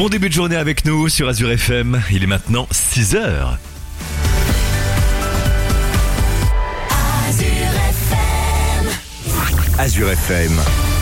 Bon début de journée avec nous sur Azure FM. Il est maintenant 6h. Azure FM.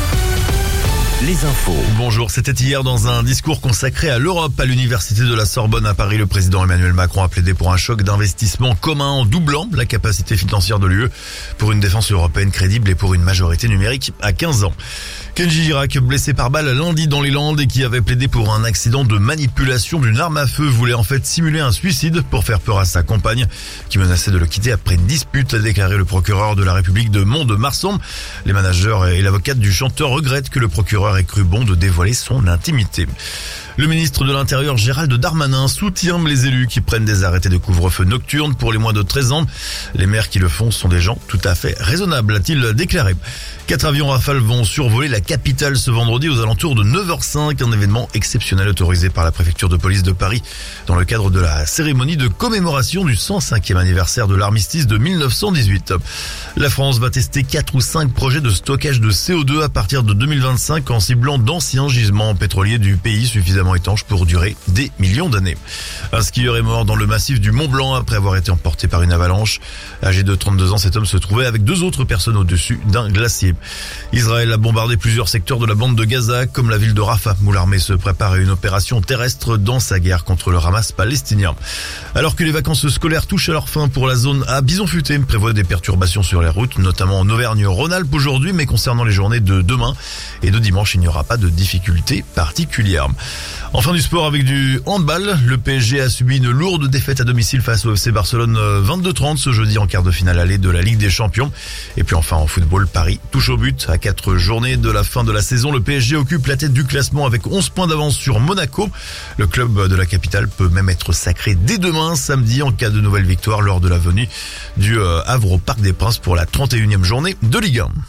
Les infos. Bonjour, c'était hier dans un discours consacré à l'Europe à l'Université de la Sorbonne à Paris. Le président Emmanuel Macron a plaidé pour un choc d'investissement commun en doublant la capacité financière de l'UE pour une défense européenne crédible et pour une majorité numérique à 15 ans. Kenji Girac, blessé par balle lundi dans les Landes et qui avait plaidé pour un accident de manipulation d'une arme à feu, voulait en fait simuler un suicide pour faire peur à sa compagne qui menaçait de le quitter après une dispute, a déclaré le procureur de la République de Mont-de-Marsan. Les managers et l'avocate du chanteur regrettent que le procureur ait cru bon de dévoiler son intimité. Le ministre de l'Intérieur Gérald Darmanin soutient les élus qui prennent des arrêtés de couvre-feu nocturne pour les moins de 13 ans. Les maires qui le font sont des gens tout à fait raisonnables, a-t-il déclaré. 4 avions Rafale vont survoler la capitale ce vendredi aux alentours de 9h05, un événement exceptionnel autorisé par la préfecture de police de Paris dans le cadre de la cérémonie de commémoration du 105e anniversaire de l'armistice de 1918. La France va tester 4 ou 5 projets de stockage de CO2 à partir de 2025 en ciblant d'anciens gisements pétroliers du pays suffisamment étanches pour durer des millions d'années. Un skieur est mort dans le massif du Mont Blanc après avoir été emporté par une avalanche. Âgé de 32 ans, cet homme se trouvait avec 2 autres personnes au-dessus d'un glacier. Israël a bombardé plusieurs secteurs de la bande de Gaza, comme la ville de Rafah, où l'armée se prépare à une opération terrestre dans sa guerre contre le Hamas palestinien. Alors que les vacances scolaires touchent à leur fin pour la zone A, Bison Futé prévoit des perturbations sur les routes, notamment en Auvergne-Rhône-Alpes aujourd'hui, mais concernant les journées de demain et de dimanche, il n'y aura pas de difficultés particulières. Enfin du sport avec du handball, le PSG a subi une lourde défaite à domicile face au FC Barcelone 22-30 ce jeudi en quart de finale aller de la Ligue des Champions. Et puis enfin en football, Paris touche au but. À 4 journées de la fin de la saison, le PSG occupe la tête du classement avec 11 points d'avance sur Monaco. Le club de la capitale peut même être sacré dès demain, samedi, en cas de nouvelle victoire lors de la venue du Havre au Parc des Princes pour la 31e journée de Ligue 1.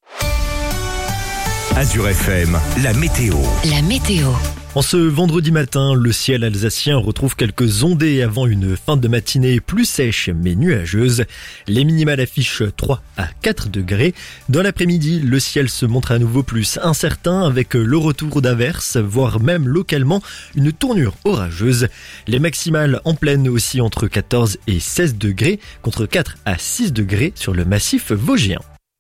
Azure FM, la météo. La météo. En ce vendredi matin, le ciel alsacien retrouve quelques ondées avant une fin de matinée plus sèche mais nuageuse. Les minimales affichent 3 à 4 degrés. Dans l'après-midi, le ciel se montre à nouveau plus incertain avec le retour d'averses, voire même localement une tournure orageuse. Les maximales en pleine aussi entre 14 et 16 degrés contre 4 à 6 degrés sur le massif vosgien.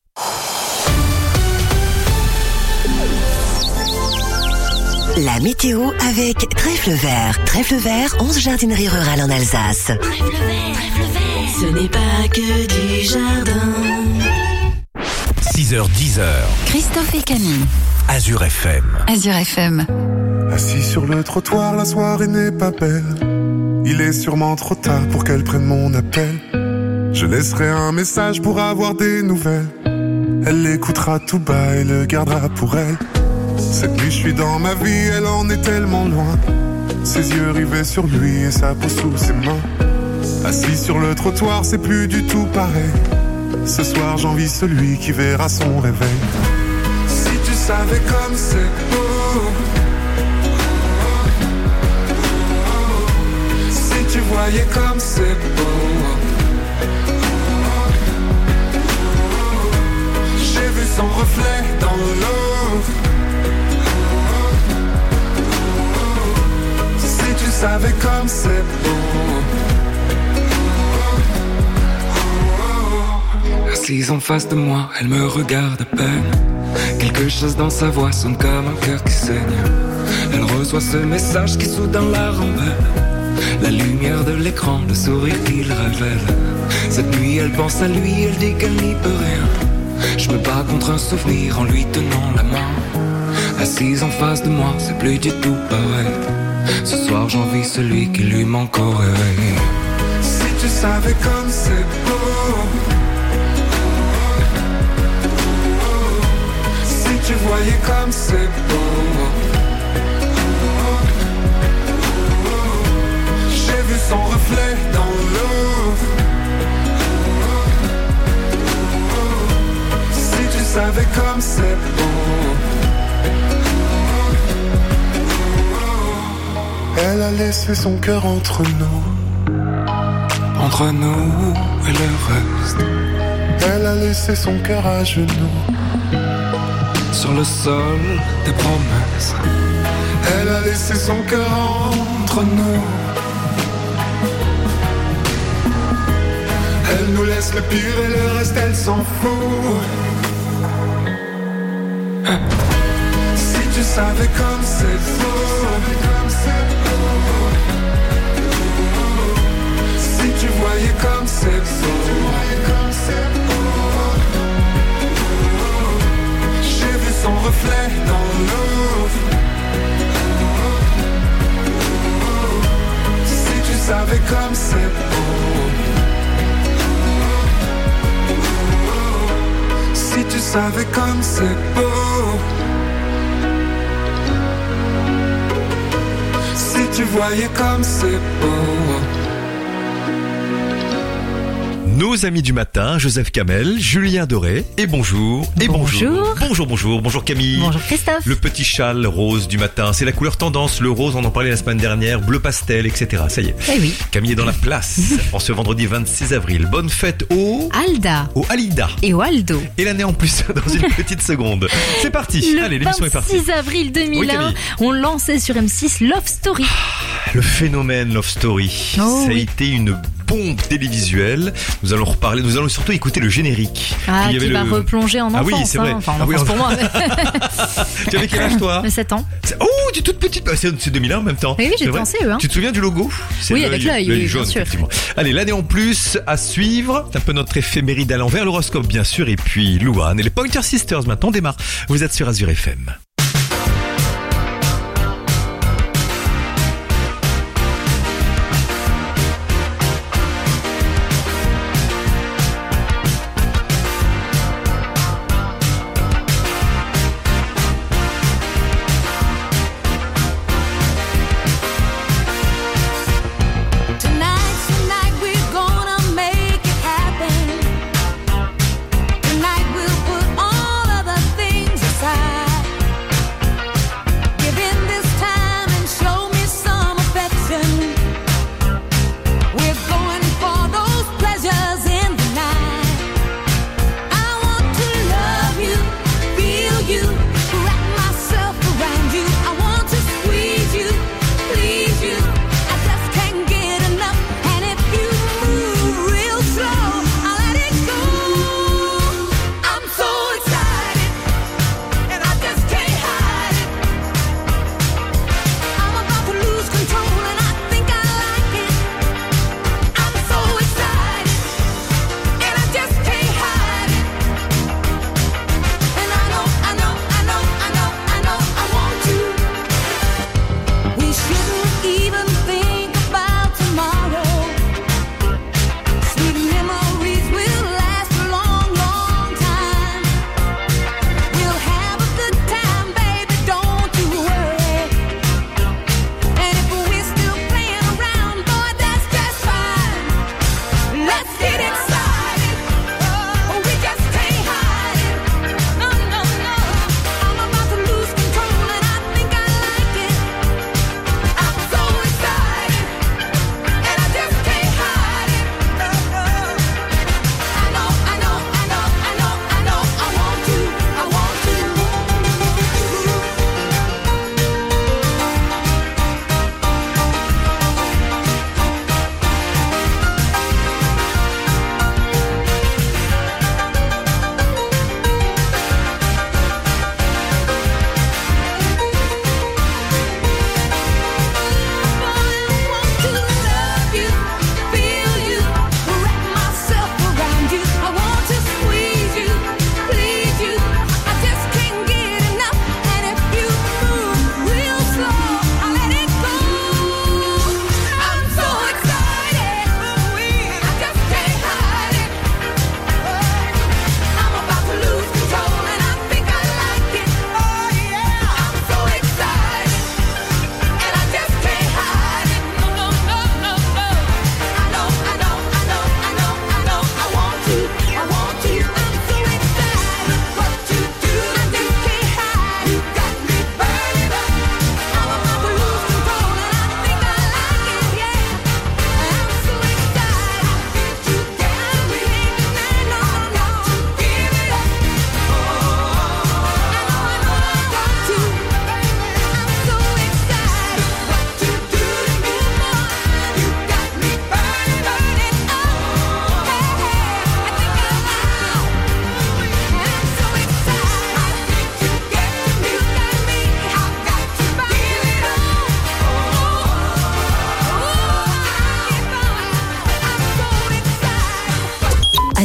La météo avec Trèfle Vert. Trèfle Vert, 11 jardineries rurales en Alsace. Trèfle Vert, ce n'est pas que du jardin. 6h, 10h. Christophe et Camille. Azure FM. Azure FM. Assis sur le trottoir, la soirée n'est pas belle. Il est sûrement trop tard pour qu'elle prenne mon appel. Je laisserai un message pour avoir des nouvelles. Elle l'écoutera tout bas et le gardera pour elle. Cette nuit je suis dans ma vie, elle en est tellement loin. Ses yeux rivés sur lui et sa peau sous ses mains. Assis sur le trottoir, c'est plus du tout pareil. Ce soir j'envie celui qui verra son réveil. Si tu savais comme c'est beau, si tu voyais comme c'est beau. J'ai vu son reflet dans l'eau. Si tu savais comme c'est beau. Assise en face de moi, elle me regarde à peine. Quelque chose dans sa voix sonne comme un cœur qui saigne. Elle reçoit ce message qui soudain la rembelle. La lumière de l'écran, le sourire qu'il révèle. Cette nuit elle pense à lui, elle dit qu'elle n'y peut rien. Je me bats contre un souvenir en lui tenant la main. Assise en face de moi, c'est plus du tout pareil. Ce soir j'envie celui qui lui manque au réveil. Si tu savais comme c'est beau. Si tu voyais comme c'est beau. J'ai vu son reflet dans l'eau. Si tu savais comme c'est beau. Elle a laissé son cœur entre nous et le reste. Elle a laissé son cœur à genoux sur le sol des promesses. Elle a laissé son cœur entre nous. Elle nous laisse le pire et le reste elle s'en fout. Si tu savais comme c'est beau, si tu voyais comme c'est beau, j'ai vu son reflet dans l'eau. Si tu savais comme c'est beau, si tu savais comme c'est beau, si tu voyais comme c'est beau. Nos amis du matin, Joseph Kamel, Julien Doré, et bonjour. Et bonjour. Bonjour Camille. Bonjour Christophe. Le petit châle rose du matin, c'est la couleur tendance. Le rose, on en parlait la semaine dernière, bleu pastel, etc. Ça y est. Eh oui. Camille est dans la place en ce vendredi 26 avril. Bonne fête au Alida. Et au Aldo. Et l'année en plus dans une petite seconde. C'est parti. Allez, l'émission est partie. Le 26 avril 2001, Oui, on lançait sur M6 Love Story. Le phénomène Love Story. Ça a été une bombe télévisuelle. Nous allons reparler, nous allons surtout écouter le générique. Ah, qui va replonger en enfance. Ah oui, c'est vrai. Enfin, en enfance pour moi. Tu avais quel âge toi? 7 ans. Oh, tu es toute petite. C'est 2001 en même temps. Oui, j'étais en CE1. Tu te souviens du logo? Oui, avec l'œil jaune, bien sûr. Effectivement. Allez, l'année en plus à suivre. C'est un peu notre éphéméride à l'envers, l'horoscope bien sûr, et puis Louane et les Pointer Sisters. Maintenant, on démarre. Vous êtes sur Azure FM. Tonight we'll put all other things aside.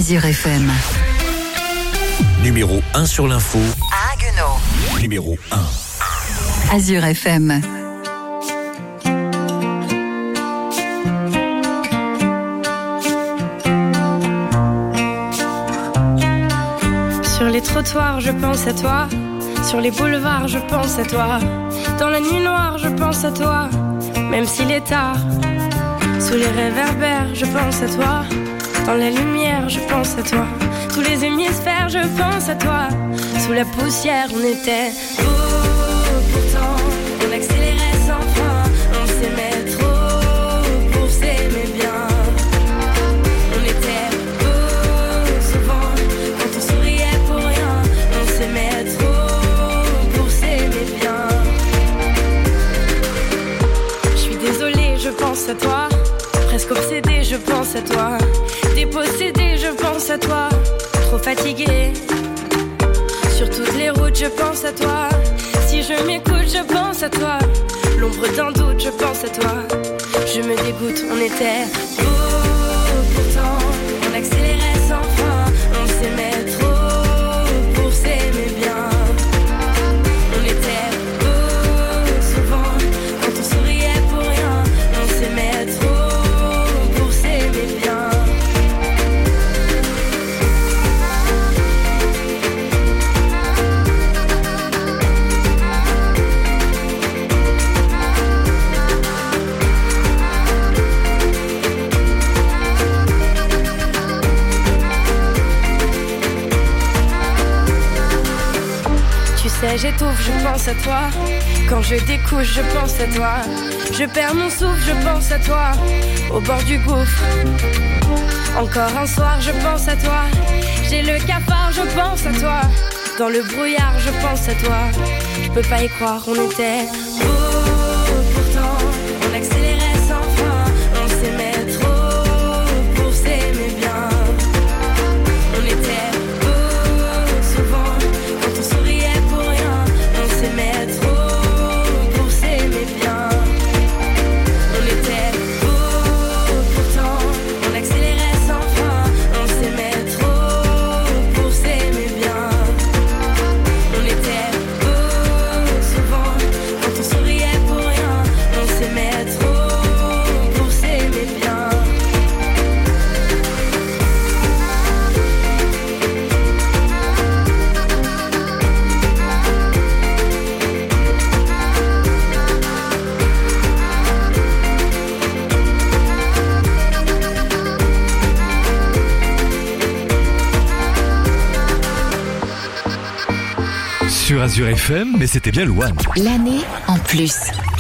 Azure FM. Numéro 1 sur l'info. À Haguenau. Numéro 1. Azure FM. Sur les trottoirs, je pense à toi. Sur les boulevards, je pense à toi. Dans la nuit noire, je pense à toi. Même s'il est tard. Sous les réverbères, je pense à toi. Dans la lumière, je pense à toi. Tous les hémisphères, je pense à toi. Sous la poussière, on était beau. Pourtant, on accélérait sans frein. On s'aimait trop pour s'aimer bien. On était beau souvent quand on souriait pour rien. On s'aimait trop pour s'aimer bien. Je suis désolée, je pense à toi. Presque obsédée, je pense à toi. Dépossédée, je pense à toi. Trop fatiguée. Sur toutes les routes, je pense à toi. Si je m'écoute, je pense à toi. L'ombre d'un doute, je pense à toi. Je me dégoûte, on était beau. Pourtant, on accélérait sans frein. On s'aimait trop pour s'aimer bien. On était beau souvent quand on souriait pour rien. On s'aimait trop pour s'aimer bien. J'étouffe, je pense à toi. Quand je découche, je pense à toi. Je perds mon souffle, je pense à toi. Au bord du gouffre. Encore un soir, je pense à toi. J'ai le cafard, je pense à toi. Dans le brouillard, je pense à toi. Je peux pas y croire, on était beau. Pourtant, on accélérait sans frein. On s'aimait trop pour s'aimer bien. On était beau souvent quand on souriait pour rien. On s'aimait trop pour s'aimer bien. On était beau pourtant, on accélérait sans frein. On s'aimait trop pour s'aimer bien. On était beau souvent quand on souriait pour rien. On s'aimait trop pour s'aimer bien. Sur Azure FM, mais c'était bien Louane. L'année en plus.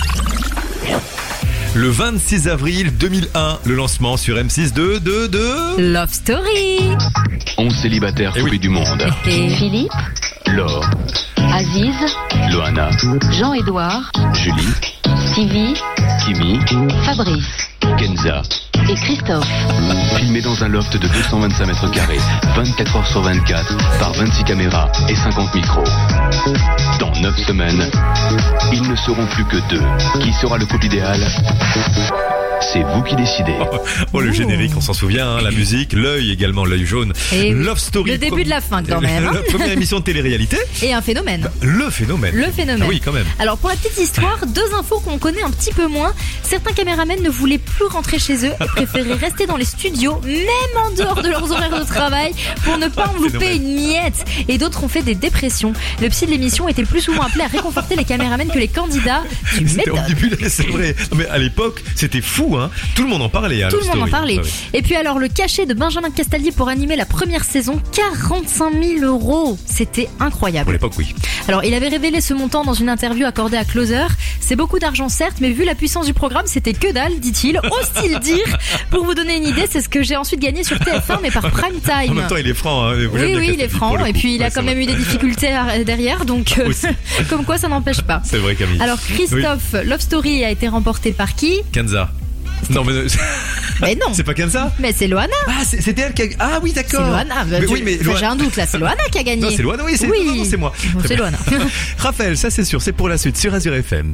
Le 26 avril 2001, le lancement sur M6 de... Love Story. 11 célibataires Eh coupés oui. du monde. Et Philippe, Laure, Aziz, Loana, Jean-Édouard, Julie, Stevie, Kimi, Fabrice Kenza. et Christophe. Filmés dans un loft de 225 mètres carrés, 24 heures sur 24, par 26 caméras et 50 micros. Dans 9 semaines, ils ne seront plus que 2. Qui sera le couple idéal ? C'est vous qui décidez. Oh, le générique, on s'en souvient, hein, la musique, l'œil également, l'œil jaune. Et oui. Love Story. Le début de la fin, quand même, hein. La première émission de télé-réalité. Et un phénomène. Le phénomène. Le phénomène. Ah oui, quand même. Alors pour la petite histoire, deux infos qu'on connaît un petit peu moins. Certains caméramans ne voulaient plus rentrer chez eux et préféraient rester dans les studios, même en dehors de leurs horaires de travail, pour ne pas en louper une miette. Et d'autres ont fait des dépressions. Le psy de l'émission était plus souvent appelé à réconforter les caméramans que les candidats. Tu C'était m'étonnes. omnibulé, c'est vrai. Non, mais à l'époque, c'était fou, hein. Tout le monde en parlait. Tout le monde en parlait. Et puis alors le cachet de Benjamin Castaldier pour animer la première saison, 45 000 €. C'était incroyable. Pour l'époque, oui. Alors il avait révélé ce montant dans une interview accordée à Closer. C'est beaucoup d'argent certes, mais vu la puissance du programme, c'était que dalle, dit-il. Ose-t-il dire. Pour vous donner une idée, c'est ce que j'ai ensuite gagné sur TF1, mais par prime En time. même temps, il est franc. Hein. Oui, il est franc. Et puis il a quand même eu des difficultés derrière, donc comme quoi ça n'empêche pas. C'est vrai, Camille. Alors Christophe, Love Story a été remporté par qui? Kenza. Non, mais Mais non. c'est pas Kenza. Mais c'est Loana. Ah, c'était elle qui a... Ah oui, d'accord. C'est Loana. Mais oui, mais Enfin, j'ai un doute là, c'est Loana qui a gagné. Non, c'est Loana, oui, c'est non, c'est moi. Bon, Très c'est bien. Loana. Raphaël, ça c'est sûr, c'est pour la suite sur Azure FM.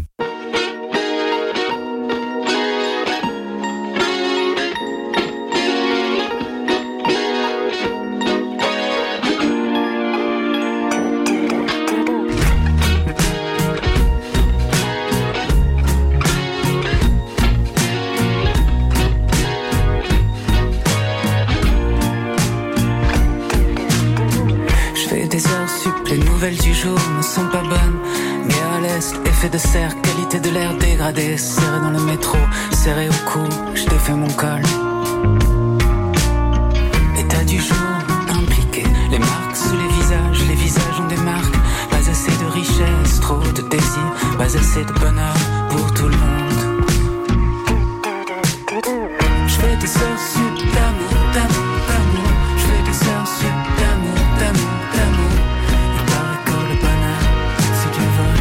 des heures sup, les nouvelles du jour ne sont pas bonnes. Guerre à l'est, effet de serre, qualité de l'air dégradée. Serré dans le métro, serré au cou, je défais mon col. État du jour, impliqué. Les marques sous les visages ont des marques. Pas assez de richesse, trop de désir. Pas assez de bonheur pour tout le monde. Je fais des heures sup d'amour, d'amour, d'amour. Je fais des heures sup d'amour, d'amour, d'amour. Il paraît que le bonheur, c'est du vol.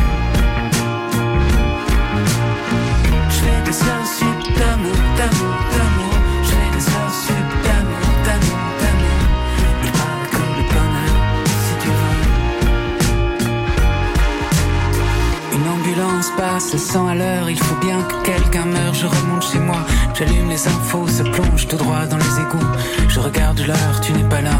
Je fais des heures sup d'amour, d'amour, d'amour. Je fais des heures sup d'amour, d'amour, d'amour. Il paraît que le bonheur, c'est du vol. Une ambulance passe 100 à l'heure. Il faut bien que quelqu'un meure. Je remonte chez moi, j'allume les infos, se plonge tout droit dans les égouts. Je regarde l'heure, tu n'es pas là.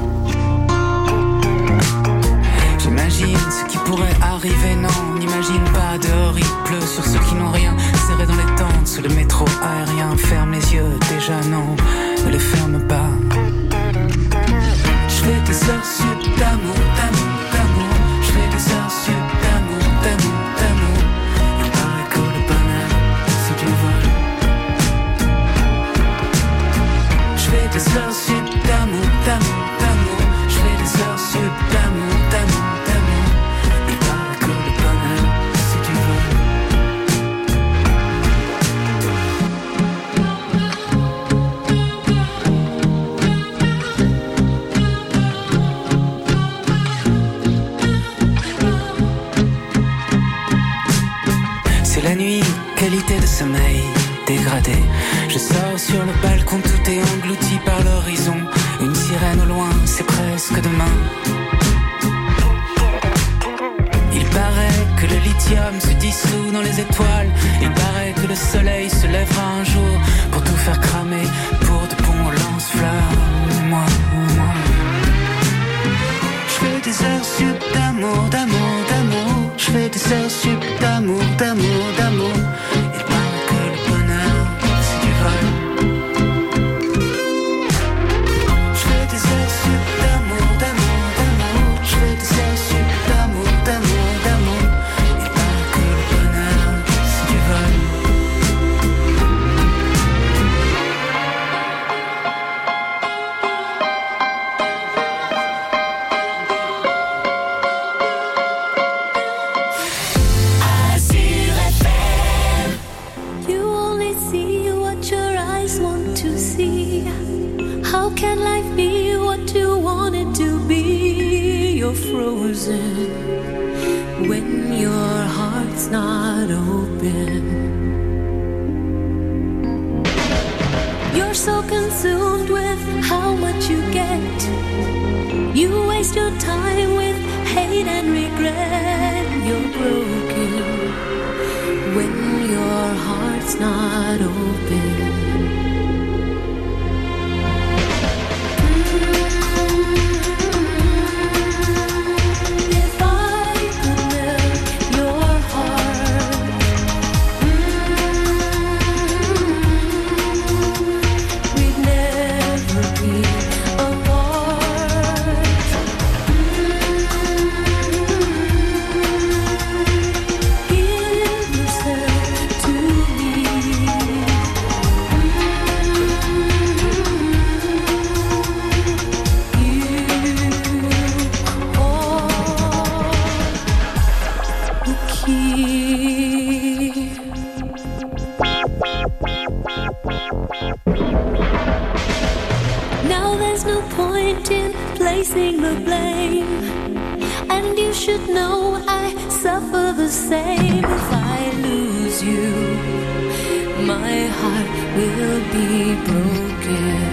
J'imagine ce qui pourrait arriver, non, on n'imagine pas. Dehors il pleut sur ceux qui n'ont rien. Serré dans les tentes, sous le métro aérien. Ferme les yeux, déjà non, ne les ferme pas. Je fais des heures sup d'amour, d'amour, d'amour. Je fais des heures sup d'amour, d'amour, d'amour. Il paraît que le bonheur, c'est du vol. Je fais des heures sup d'amour, d'amour, d'amour. Je fais des heures sup d'amour, d'amour, d'amour. Il paraît que le bonheur, c'est du vol. C'est la nuit, qualité de sommeil dégradée. Je sors sur le balcon, tout est englouti par l'horizon. Une sirène au loin, c'est presque demain. Il paraît que le lithium se dissout dans les étoiles. Il paraît que le soleil se lèvera un jour pour tout faire cramer, pour de bons lance-flammes. Moi. Je fais des heures sup d'amour, d'amour, d'amour. Je fais des heures sup d'amour, d'amour, d'amour. Il paraît que le bonheur, c'est du vol. Je fais des heures sup d'amour, d'amour, d'amour. Je fais des heures sup d'amour, d'amour, d'amour. Il paraît que le bonheur, c'est du vol. You only see what your eyes want to see. How can life be what you want it to be? You're frozen when your heart's not open. You're so consumed with how much you get. You waste your time with hate and regret. You're broken when your heart's not open. If I could melt your heart, we'd never be apart. Give yourself to me. Now there's no point in placing the blame, and you should know I suffer the same. If I lose you, my heart will be broken.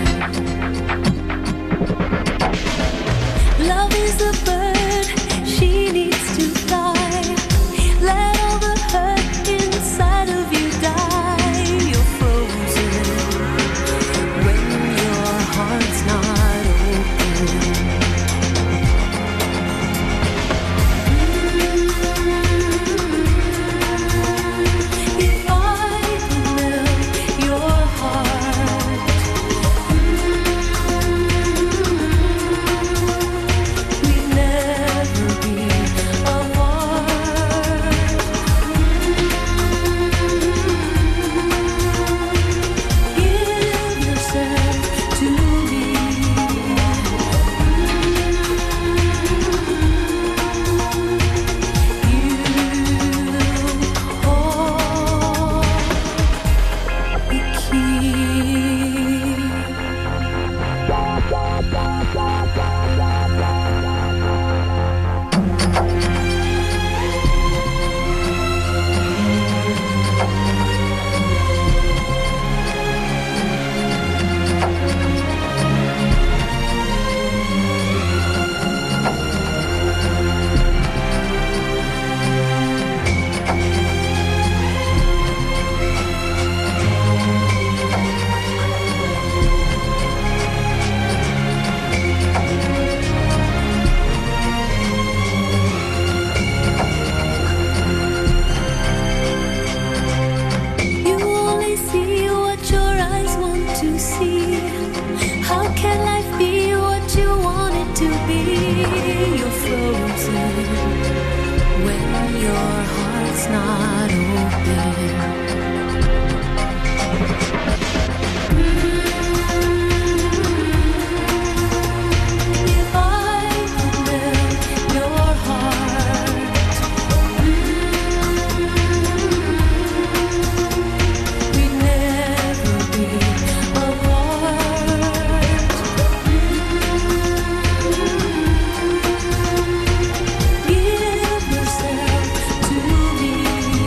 Love is a bird, she needs to fly. Let all the hurt inside of you die. You're frozen when your heart's not open. If I could melt your heart, it's not open. If I could melt your heart, we'd never be apart. Give yourself to me.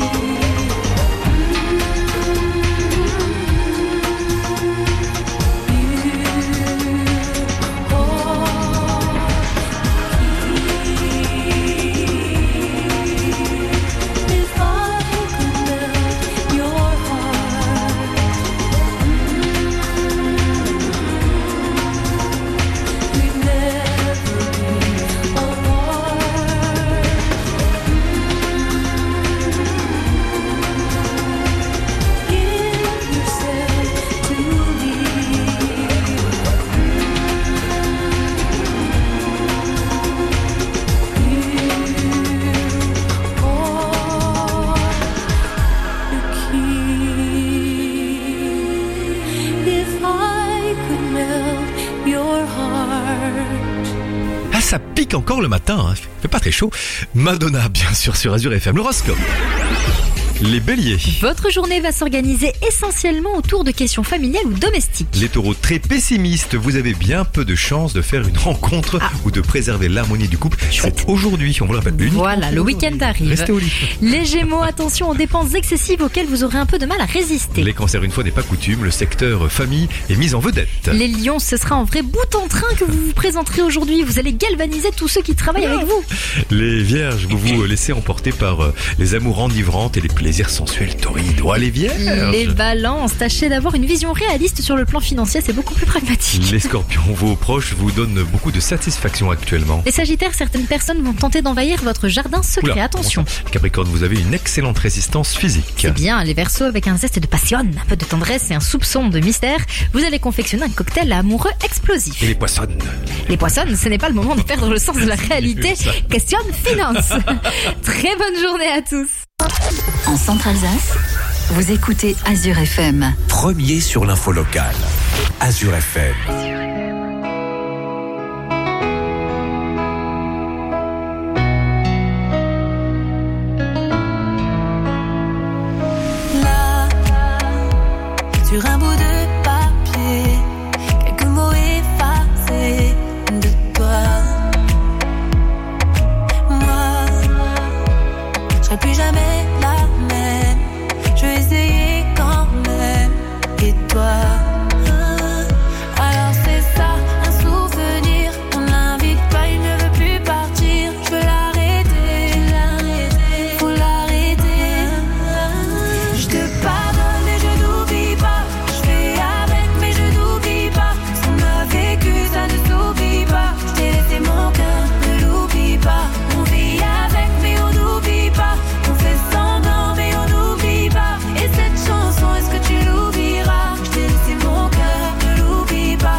If I could melt your heart, we'd never be apart. Give yourself to If I could melt your heart. Ah, ça pique encore le matin, hein. Il fait pas très chaud. Madonna, bien sûr, sur Azure FM. L'horoscope. Les béliers. Votre journée va s'organiser essentiellement autour de questions familiales ou domestiques. Les taureaux très pessimistes, vous avez bien peu de chances de faire une rencontre ou de préserver l'harmonie du couple. C'est aujourd'hui, on vous le rappelle, uniquement Voilà, le week-end arrive. Restez au lit. Les gémeaux, attention aux dépenses excessives auxquelles vous aurez un peu de mal à résister. Les cancers, une fois n'est pas coutume, le secteur famille est mis en vedette. Les lions, ce sera un vrai bout en train que vous vous présenterez aujourd'hui. Vous allez galvaniser tous ceux qui travaillent avec vous. Les vierges, vous vous laissez emporter par les amours enivrantes et les plaisirs sensuels torrides. Oh, les vierges. Les balances, tâchez d'avoir une vision réaliste sur le plan financier, c'est beaucoup plus pragmatique. Les scorpions, vos proches vous donnent beaucoup de satisfaction actuellement. Les sagittaires, certaines personnes vont tenter d'envahir votre jardin secret. Oula, Attention. bon sang. Capricorne, vous avez une excellente résistance physique. C'est bien, les verseaux, avec un zeste de passion, un peu de tendresse et un soupçon de mystère, vous allez confectionner un cocktail amoureux explosif. Et les poissons. Les poissons, ce n'est pas le moment de perdre le sens de la réalité. Ça. Question de finance. Très bonne journée à tous. En Centre-Alsace, vous écoutez Azure FM. Premier sur l'info locale. Azure FM. Là, sur un bout de papier, quelques mots effacés de toi. Moi, je serai plus jamais la même. Je vais essayer quand même. Et toi? Alors c'est ça, un souvenir. On l'invite pas, il ne veut plus partir. Je veux l'arrêter, faut l'arrêter. Je te pardonne et je n'oublie pas. Je fais avec mais je n'oublie pas. Ce qu'on a vécu, ça ne s'oublie pas. Je t'ai laissé mon cœur, ne l'oublie pas. On vit avec mais on n'oublie pas. On fait semblant mais on n'oublie pas. Et cette chanson, est-ce que tu l'oublieras? Je t'ai laissé mon cœur, ne l'oublie pas.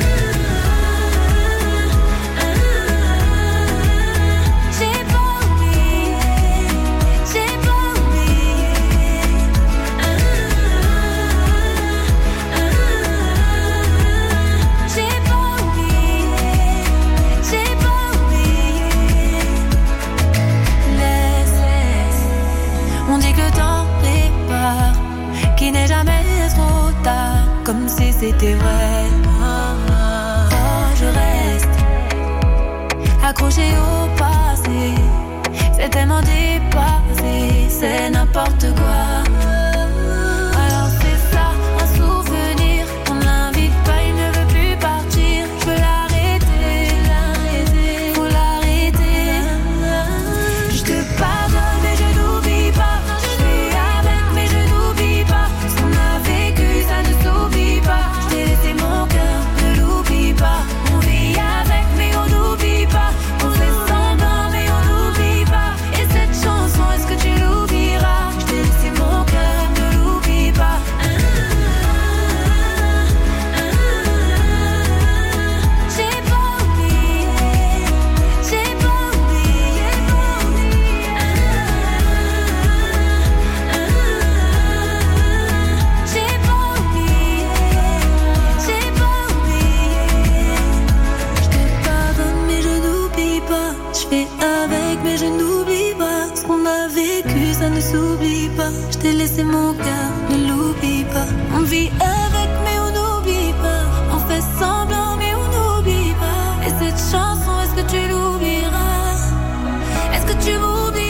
J'ai pas oublié, j'ai pas oublié. J'ai pas oublié, j'ai pas oublié. Laisse, on dit que le temps répare, qu'il n'est jamais trop tard, comme si c'était vrai. Oh, je reste accroché au passé, c'est tellement dépassé, c'est n'importe quoi. Alors c'est ça, un souvenir, on l'invite pas, il ne veut plus partir. Je veux l'arrêter, faut l'arrêter. Je te pardonne mais je n'oublie pas. Je fais avec mais je n'oublie pas. Ce qu'on a vécu, ça ne s'oublie pas. Je t'ai laissé mon fait avec, mais je n'oublie pas. Ce qu'on a vécu, ça ne s'oublie pas. Je t'ai laissé mon cœur, ne l'oublie pas. On vit avec, mais on n'oublie pas. On fait semblant, mais on n'oublie pas. Et cette chanson, est-ce que tu l'oublieras? Est-ce que tu m'oublieras?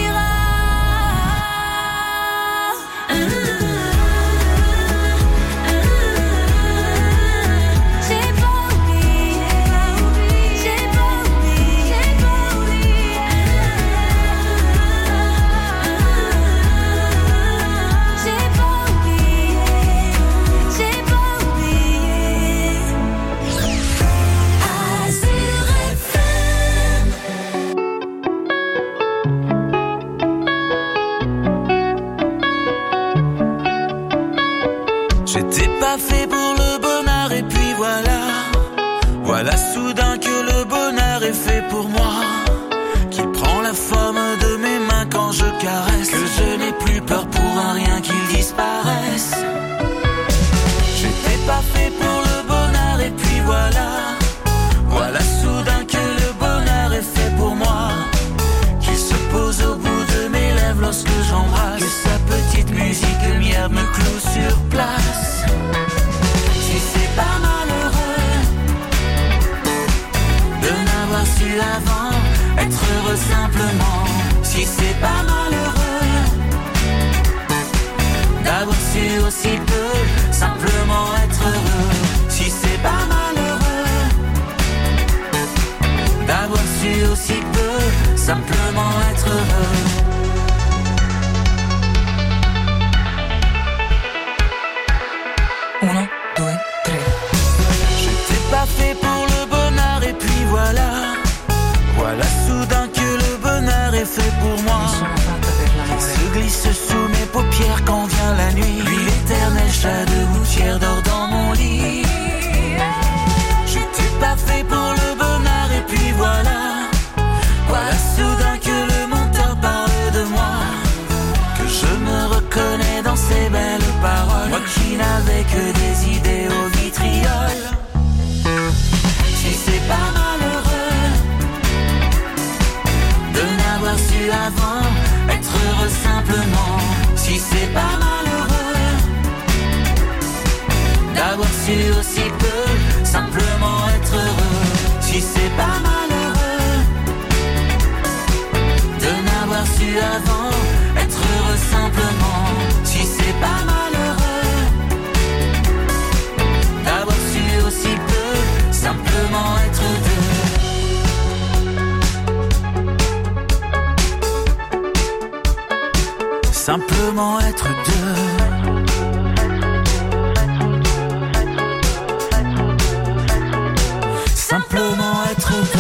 J'étais pas fait pour le bonheur et puis voilà soudain que le bonheur est fait pour moi. Qu'il prend la forme de mes mains quand je caresse. Que je n'ai plus peur pour un rien qu'il disparaisse. J'étais pas fait pour le bonheur et puis voilà soudain que le bonheur est fait pour moi. Qu'il se pose au bout de mes lèvres lorsque j'embrasse. Que sa petite musique lumière me cloue sur place. Si c'est pas malheureux de n'avoir su avant être heureux simplement. Si c'est pas malheureux d'avoir su aussi peu simplement être heureux. Si c'est pas malheureux d'avoir su aussi peu simplement être heureux. Uno, deux, tres. J'étais pas fait pour le bonheur et puis voilà soudain que le bonheur est fait pour moi. Il se glisse sous mes paupières quand vient la nuit. Lui l'éternel chat de gouttière dort dans mon lit. J'étais pas fait pour le bonheur et puis voilà soudain que le monteur parle de moi. Que je me reconnais dans ses belles paroles. Moi qui n'avais que des idées au vitriol. Si c'est pas malheureux de n'avoir su avant être heureux simplement. Si c'est pas malheureux d'avoir su aussi peu simplement être heureux. Si c'est pas malheureux de n'avoir su avant être heureux simplement. Si c'est pas malheureux d'avoir su aussi peu simplement être deux. Simplement être deux. Simplement être deux.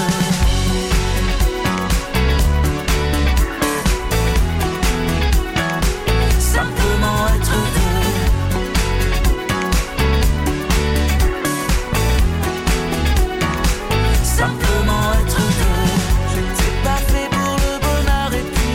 Simplement être deux. Simplement être deux. J'étais pas fait pour le bonheur et puis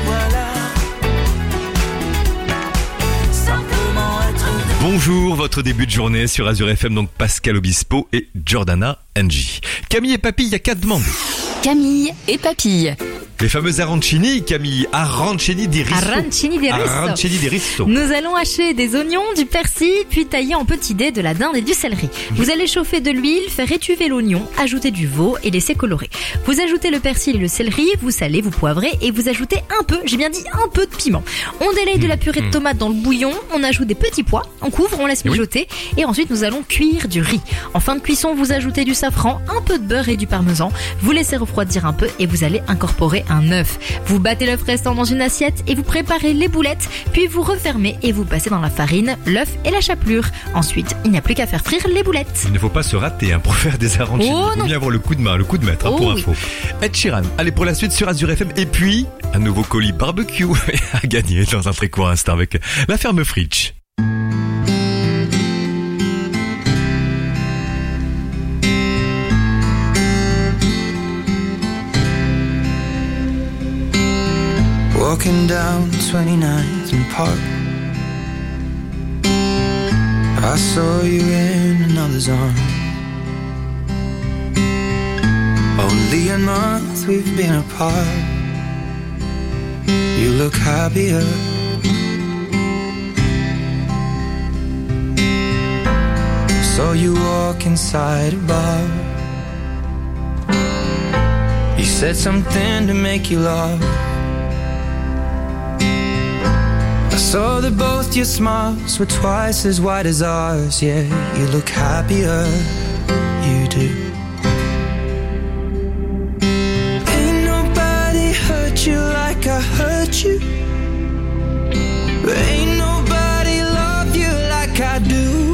simplement être deux. Bonjour, votre début de journée sur Azure FM, donc Pascal Obispo et Jordana NG. Camille et Papy, il y a 4 demandes. Camille et Papy. Les fameux arancini, Camille, arancini di riso. Arancini di riso. Nous allons hacher des oignons, du persil, puis tailler en petits dés de la dinde et du céleri. Vous allez chauffer de l'huile, faire étuver l'oignon, ajouter du veau et laisser colorer. Vous ajoutez le persil et le céleri, vous salez, vous poivrez et vous ajoutez un peu, j'ai bien dit un peu de piment. On délaye de la purée de tomate dans le bouillon, on ajoute des petits pois, on couvre, on laisse mijoter et ensuite nous allons cuire du riz. En fin de cuisson, vous ajoutez du safran, un peu de beurre et du parmesan. Vous laissez refroidir un peu et vous allez incorporer un œuf. Vous battez l'œuf restant dans une assiette et vous préparez les boulettes, puis vous refermez et vous passez dans la farine, l'œuf et la chapelure. Ensuite, il n'y a plus qu'à faire frire les boulettes. Il ne faut pas se rater pour faire des arancini. Il faut bien avoir le coup de main, le coup de maître pour info. Ed Sheeran, allez pour la suite sur Azure FM. Et puis, un nouveau colis barbecue à gagner dans un très court instant avec la ferme Fritsch. Walking down 29th and Park, I saw you in another's arm. Only a month we've been apart, you look happier. So you walk inside a bar. You said something to make you laugh. I saw that both your smiles were twice as wide as ours. Yeah, you look happier, you do. Ain't nobody hurt you like I hurt you. Ain't nobody love you like I do.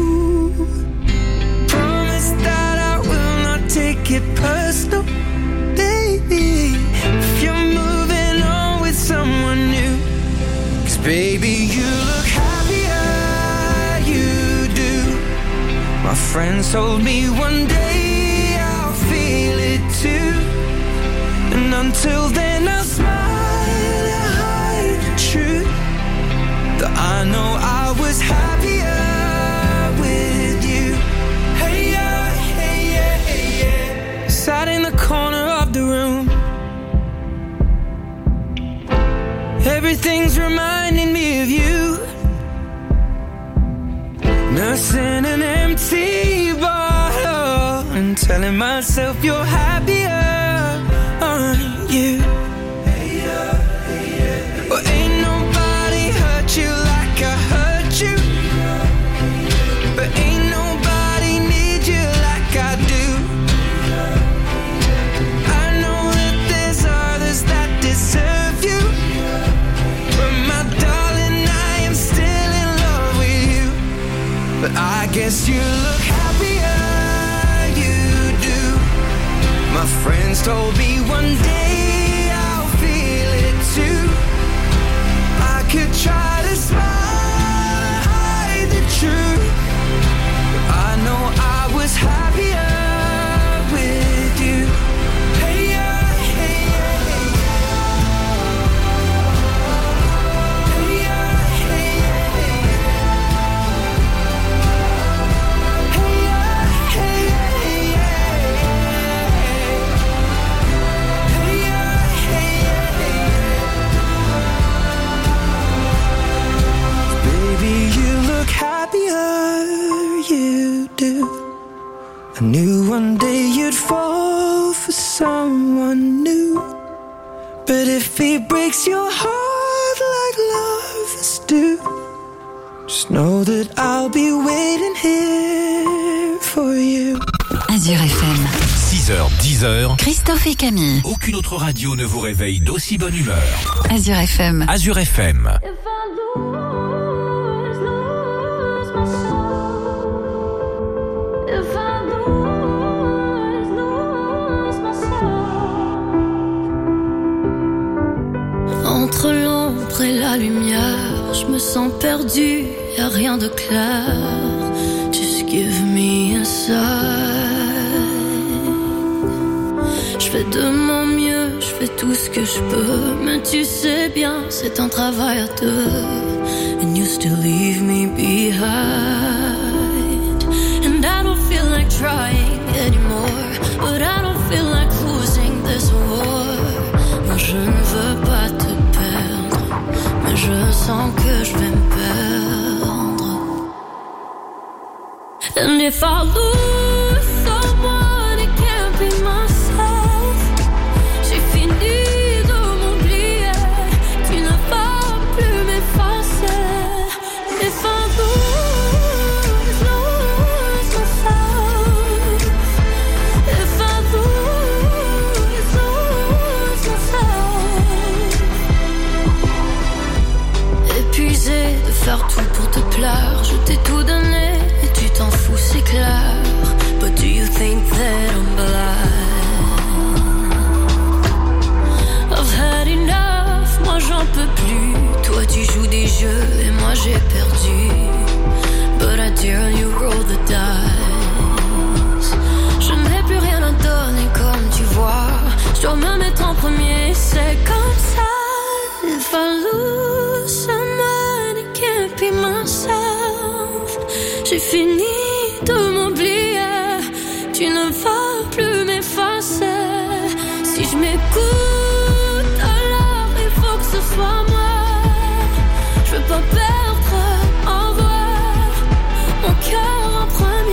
Take it personal, baby, if you're moving on with someone new. 'Cause baby, you look happier, you do. My friends told me one day I'll feel it too. And until then I'll smile and hide the truth, that I know I was happier with you. Hey, yeah. Sat in the corner of the room. Everything's reminding me of you. Nursing an empty bottle and telling myself you're happier, aren't you? Well, ain't nobody hurt you like I hurt you. But ain't nobody need you like I do. Serve you, but my darling, I am still in love with you. But I guess you look happier, you do. My friends told me one day I'll feel it too. I could try to smile and hide the truth, but I know I was happier with you. Hey, yeah. Happier, you do. I knew one day you'd fall for someone new. But if he breaks your heart like lovers do, just know that I'll be waiting here for you. Azure FM. 6h, 10h. Christophe et Camille. Aucune autre radio ne vous réveille d'aussi bonne humeur. Azure FM. Azure FM. Entre l'ombre et la lumière, je me sens perdue, y'a rien de clair. Just give me a sign. Je fais de mon mieux, je fais tout ce que je peux, mais tu sais bien, c'est un travail à deux. And you still leave me behind. And I don't feel like trying anymore, but I don't feel like losing this war. Moi je ne veux pas te perdre, mais je sens que je vais me perdre. And if I lose someone, it can't be myself. J'ai fini de m'oublier, tu ne vas plus m'effacer. If I lose myself, if I lose myself. Épuisé de faire tout pour te plaire, je t'ai tout donné et tu t'en fous, c'est clair. But do you think that I'm blind? I've had enough, moi j'en peux plus. Toi tu joues des jeux et moi j'ai perdu. But I dare you roll the dice. Je n'ai plus rien à donner comme tu vois. Je dois me mettre en premier, c'est comme ça. If I lose someone, it can't be myself. J'ai fini de m'oublier, tu ne vas plus m'effacer. Si je m'écoute, alors il faut que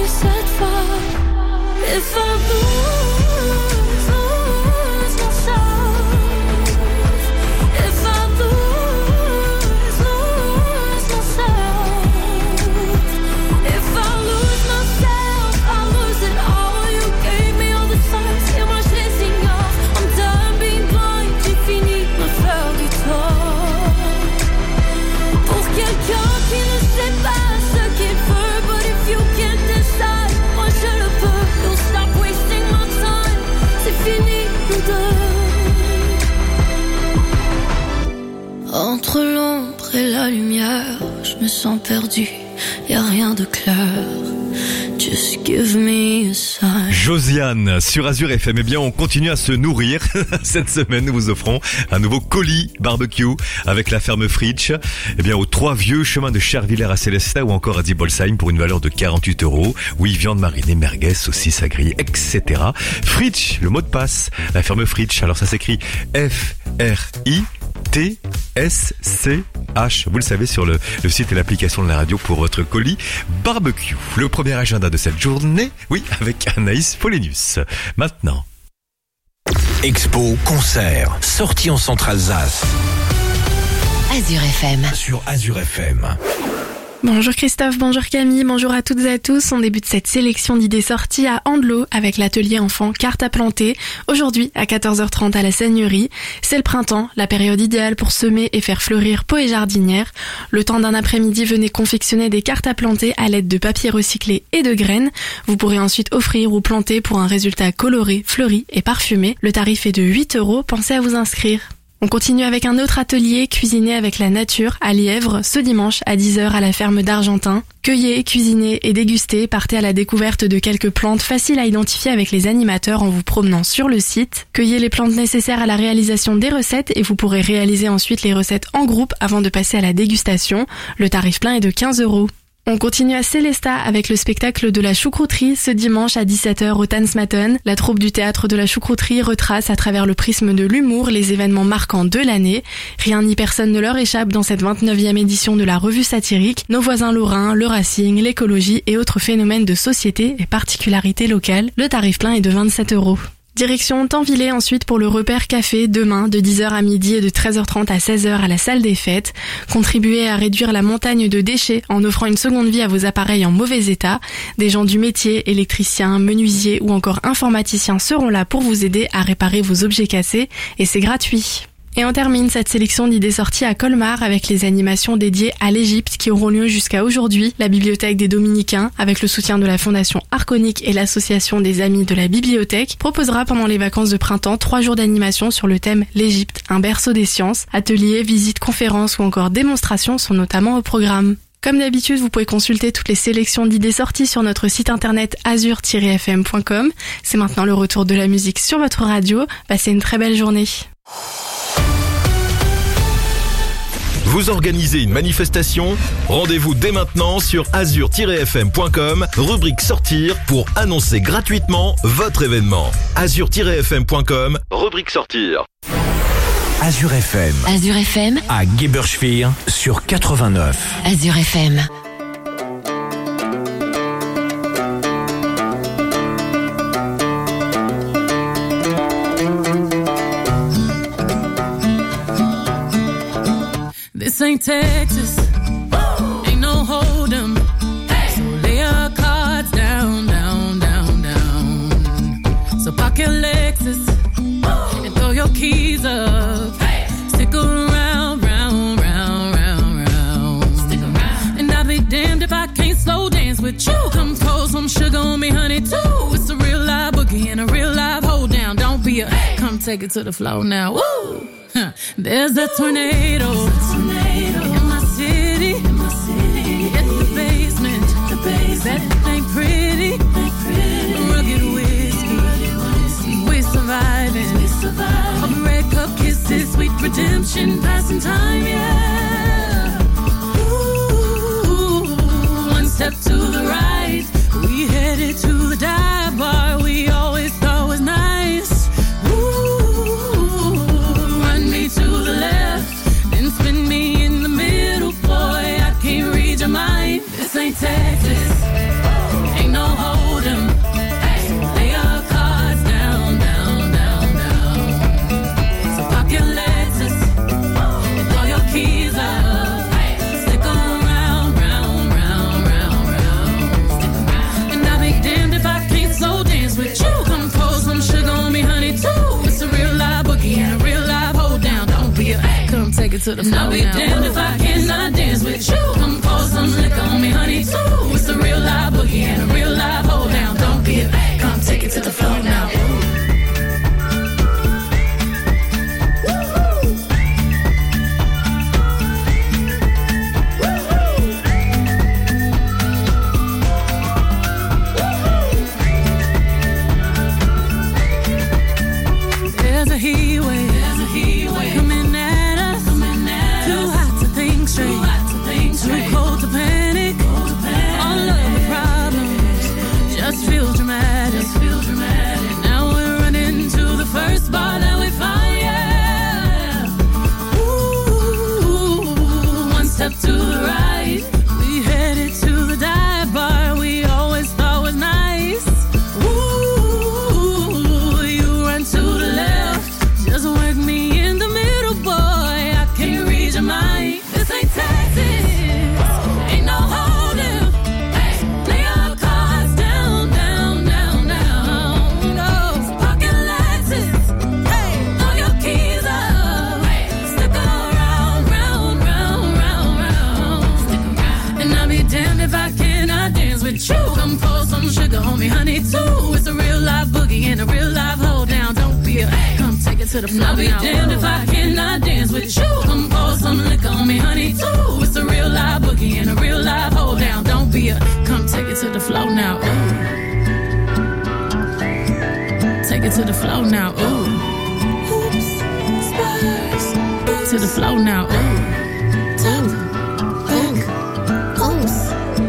cette fois. If I lose myself, if I lose myself, if I lose myself, I lose it all. You gave me all the signs, et moi je les ignore. I'm done being blind, j'ai fini de me faire du tort. Pour quelqu'un qui ne sait pas ce qu'il veut, but if you can't decide, moi je le peux. Don't stop wasting my time, c'est fini nous deux. Entre l'ombre et la lumière, je me sens perdu, y'a rien de clair. Just give me a sign. Josiane sur Azure FM. Eh bien, on continue à se nourrir. Cette semaine, nous vous offrons un nouveau colis barbecue avec la ferme Fritsch. Eh bien, aux 3 vieux chemins de Chervillers à Célestat ou encore à Dibolsheim pour une valeur de 48 €. Oui, viande marinée, merguez, saucisses à griller, etc. Fritsch, le mot de passe. La ferme Fritsch. Alors, ça s'écrit FRITSCH. Vous le savez sur le site et l'application de la radio pour votre colis barbecue. Le premier agenda de cette journée, oui, avec Anaïs Polenius. Maintenant. Expo, concert, sortie en Centre-Alsace. Azure FM. Sur Azure FM. Bonjour Christophe, bonjour Camille, bonjour à toutes et à tous. On débute cette sélection d'idées sorties à Andelot avec l'atelier enfant Cartes à planter. Aujourd'hui à 14h30 à la Seigneurie. C'est le printemps, la période idéale pour semer et faire fleurir pots et jardinières. Le temps d'un après-midi, venez confectionner des cartes à planter à l'aide de papier recyclé et de graines. Vous pourrez ensuite offrir ou planter pour un résultat coloré, fleuri et parfumé. Le tarif est de 8 €, pensez à vous inscrire. On continue avec un autre atelier, cuisiner avec la nature, à Lièvre, ce dimanche à 10h à la ferme d'Argentin. Cueillez, cuisinez et dégustez, partez à la découverte de quelques plantes faciles à identifier avec les animateurs en vous promenant sur le site. Cueillez les plantes nécessaires à la réalisation des recettes et vous pourrez réaliser ensuite les recettes en groupe avant de passer à la dégustation. Le tarif plein est de 15 €. On continue à Célestat avec le spectacle de la choucrouterie ce dimanche à 17h au Tansmatten. La troupe du théâtre de la choucrouterie retrace à travers le prisme de l'humour les événements marquants de l'année. Rien ni personne ne leur échappe dans cette 29e édition de la revue satirique. Nos voisins lorrains, le racing, l'écologie et autres phénomènes de société et particularités locales. Le tarif plein est de 27 €. Direction Tanvillers ensuite pour le repère café demain de 10h à midi et de 13h30 à 16h à la salle des fêtes. Contribuez à réduire la montagne de déchets en offrant une seconde vie à vos appareils en mauvais état. Des gens du métier, électriciens, menuisiers ou encore informaticiens seront là pour vous aider à réparer vos objets cassés et c'est gratuit. Et on termine cette sélection d'idées sorties à Colmar avec les animations dédiées à l'Égypte qui auront lieu jusqu'à aujourd'hui. La bibliothèque des Dominicains, avec le soutien de la Fondation Arconique et l'association des Amis de la Bibliothèque, proposera pendant les vacances de printemps 3 jours d'animation sur le thème l'Égypte, un berceau des sciences. Ateliers, visites, conférences ou encore démonstrations sont notamment au programme. Comme d'habitude, vous pouvez consulter toutes les sélections d'idées sorties sur notre site internet azure-fm.com. C'est maintenant le retour de la musique sur votre radio. Passez une très belle journée. Vous organisez une manifestation? Rendez-vous dès maintenant sur azure-fm.com, rubrique sortir pour annoncer gratuitement votre événement. azure-fm.com, rubrique sortir. Azure FM. Azure FM. À Geberschwir sur 89. Azure FM. This ain't Texas, ain't no hold'em. So lay your cards down, down, down, down. So park your Lexus and throw your keys up. Stick around, round, round, round, round. Stick around. And I'll be damned if I can't slow dance with you. Come pour some sugar on me, honey, too. It's a real live boogie and a real live hold down. Don't be a, come take it to the floor now. Woo! There's a tornado in my city, at the basement. That ain't pretty. Rugged whiskey, we're surviving. All the red cup kisses, sweet redemption, passing time, yeah. Ooh, one step to the right, we headed to the dive bar we always thought was nice. To the left, then spin me in the middle, boy, I can't read your mind. This ain't Texas. take it to the floor. I'll be damned if I cannot dance with you. Come pour some liquor on me, honey, too. It's a real live boogie and a real live hold down. Don't be a fake. Come take it to the floor now. There's a heat wave coming at us. Too hot to think straight, too cold to panic. All of the problems just feel dramatic. Now we're running to the first bar that we find, yeah. Ooh, one step to the right, we headed to the dive bar we always thought was nice. Ooh, you run to the left, just work me in the middle, boy. I can't read your mind. This ain't Texas, ain't no holding. Lay your cards down, down, down, down. No pocket Lexus, throw your keys up. Stick around, round, round, round, round. And I'll be damned if I cannot dance with you. Come pour some sugar on me, honey, too. It's a real live boogie and a real live hold down. Don't be a come take it to the floor. I'll be damned if I cannot dance with you. Come pour some liquor on me, honey, too. It's a real live boogie and a real live hold down. Don't be a come take it to the floor now. Ooh. Take it to the floor now. Ooh. Oops, spurs. To the floor now. Ooh. Tap, back, oops.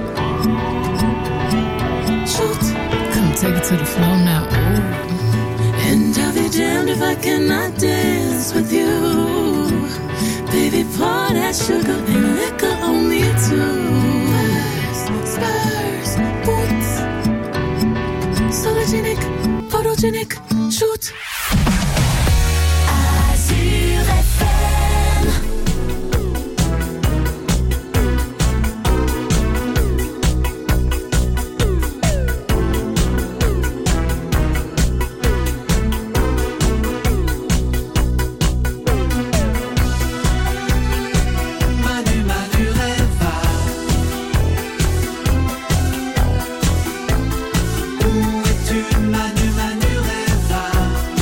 Shoot. Come take it to the floor now. Ooh. And I'll be damned if I cannot dance with you. Baby, pour that sugar and liquor on me too. Spurs, boots, sologenic, photogenic, shoot. Azur FM. Manu rêva. Où es-tu, Manu rêva?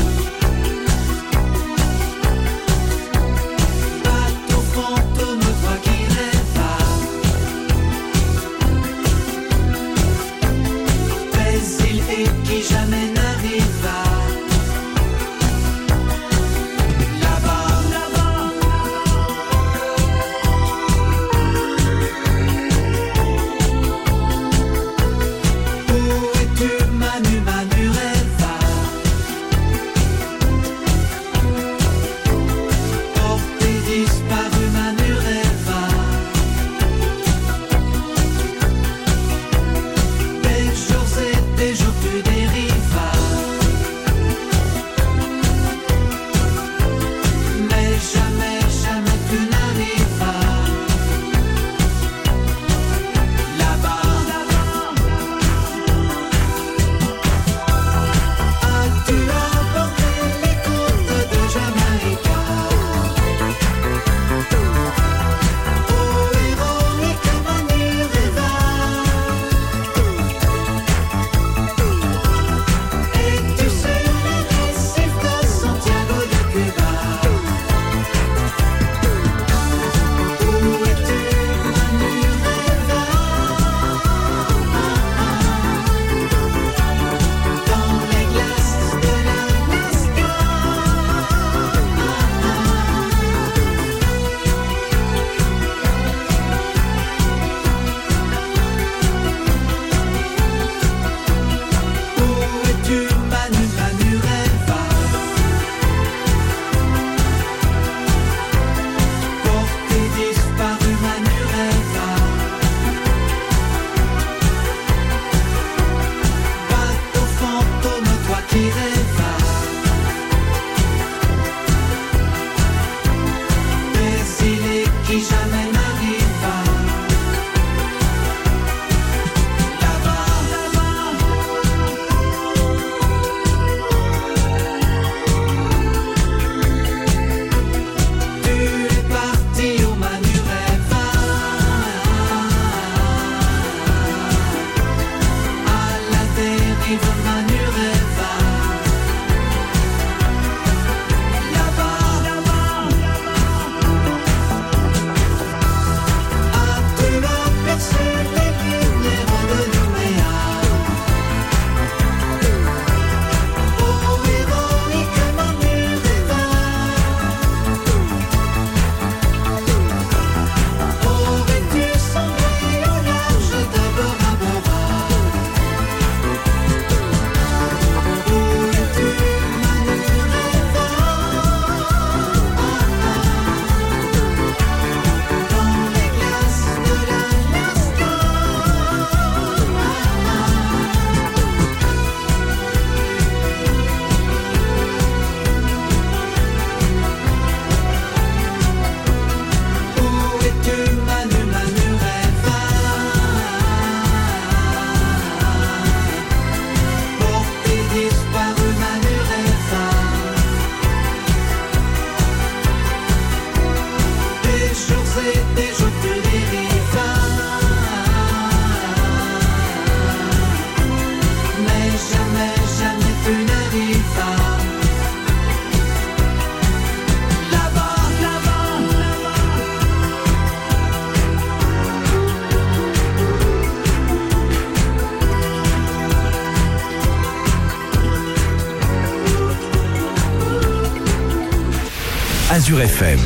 Azure FM.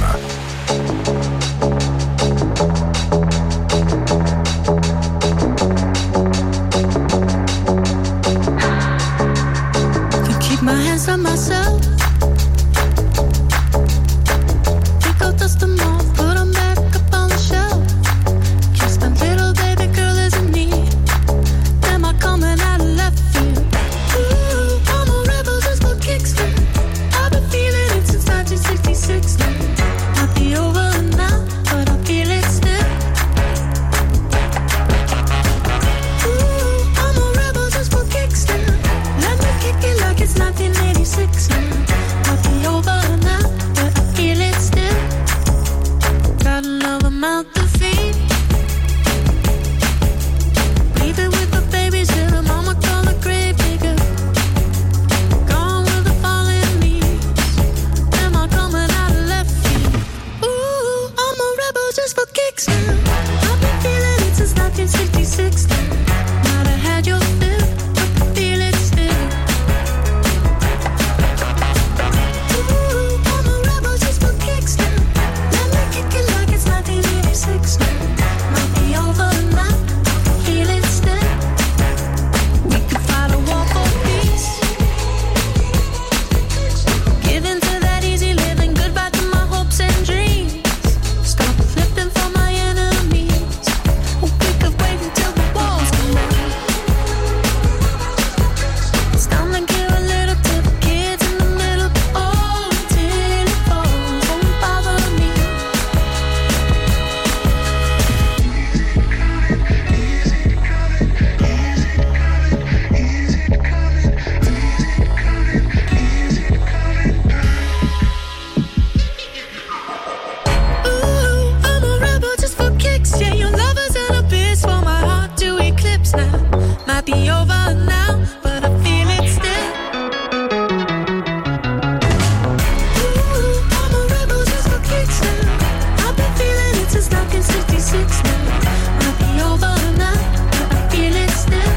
My hands on myself. Pick out dust them off, put them back up on the shelf. Kiss my little baby girl is in need. Am I coming out of left field? Ooh, I'm a rebel just for kicks. I've been feeling it since 1966. Might be over now, but I feel it still. Ooh, I'm a rebel just for kicks. Let me kick it like it's 1986 now. Might be over now, but I feel it still. Got another mouth to feed. Leave it with the babies till the mama call the grave digger. Gone with the fallen leaves. Am I coming out of left field? Ooh, I'm a rebel just for kicks now. I've been feeling it since 1966 now. Might have had your fill, but I feel it still. Ooh, I'm a rebel just for kicks now. Let me kick it like it's 1986 now. Might be over now, I feel it still. We could fight a war for peace. Give in to that easy living, goodbye to my hopes and dreams. Stop flipping for my enemies. We could wait until the walls come down. It's time to give a little to the kids in the middle. Oh, until it falls, won't bother me. Ooh, I'm a rebel just for kicks. Yeah, your love is an abyss for my heart to eclipse now. Might be over now, but I feel it still. Ooh, I'm a rebel just for kicks now. I've been feeling it since 1966 now. Might be over now, but I feel it still.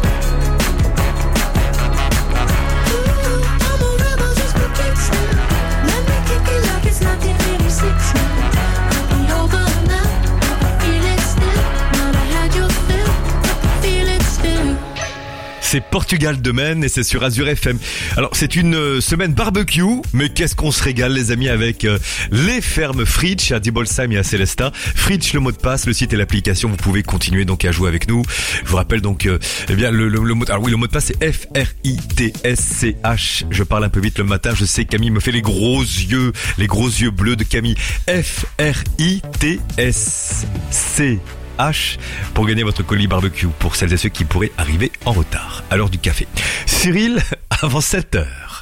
Ooh, I'm a rebel just for kicks now. Let me kick it like it's 1986 now. Might be over now, but I feel it still. Might have had your fill, but I feel it still. C'est Portugal de Maine et c'est sur Azure FM. Alors c'est une semaine barbecue, mais qu'est-ce qu'on se régale les amis avec les fermes Fritsch à Dibolsheim et à Célestat. Fritsch, le mot de passe, le site et l'application, vous pouvez continuer donc à jouer avec nous. Je vous rappelle donc eh bien le mot, alors oui, le mot de passe c'est FRITSCH. Je parle un peu vite le matin, je sais Camille me fait les gros yeux bleus de Camille. FRITSCH pour gagner votre colis barbecue pour celles et ceux qui pourraient arriver en retard à l'heure du café. Cyril, avant 7h.